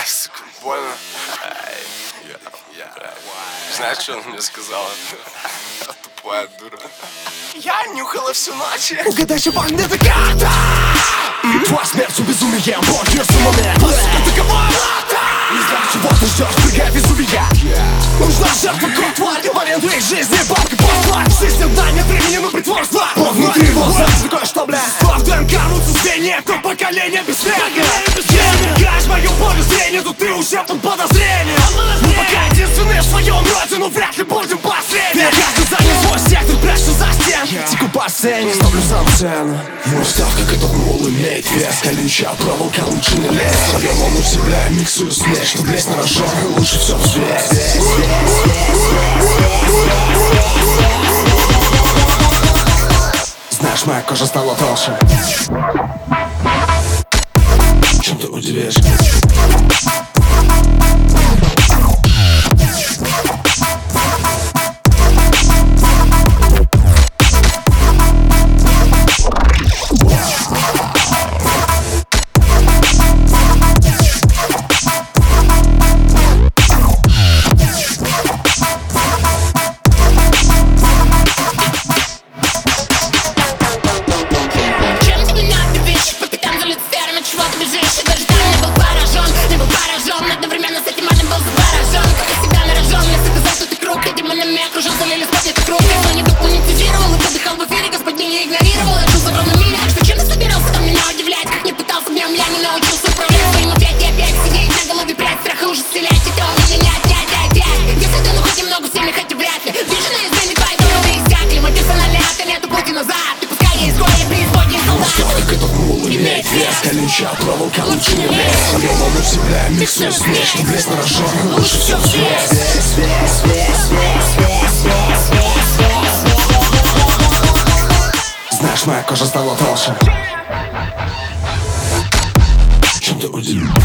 сука, больно. Знаешь, что он мне сказал? Тупая дура. Я нюхала всю ночь. Угадай, что пахнет эта карта. Твоя смерть безумием, боже, сумомен. Сука, такова лата. Не знаю, чего ты ждешь, прыгай Везувия. Нужна жертва, кот, тварь, говорит в их жизни, бабка, постварь. Жизнь одна, нет времени на притворство. Внутри его сердце кое-что, бля. В ДНК рвутся звенья, то поколение бессмертное. Играешь мою поле зрения, то ты уже под подозрением. Мы пока единственные в своем роде, но вряд ли будем последними. Каждый занят свой сектор, прячься за стен. Теку по сцене, ставлю сам цену. Мой став, как этот мул, имеет вес. Колючая проволока, лучше не лезь. Своем он у себя миксую смесь, чтоб лезть на рожон, лучше все взвесь. Знаешь, моя кожа стала толще. Чем ты удивишь? Колючая проволока, лучше не лезь. Своем он у себя миксую смесь, чтоб лезть на рожон, лучше все взвесь. Знаешь, моя кожа стала толще. Чем ты удивил?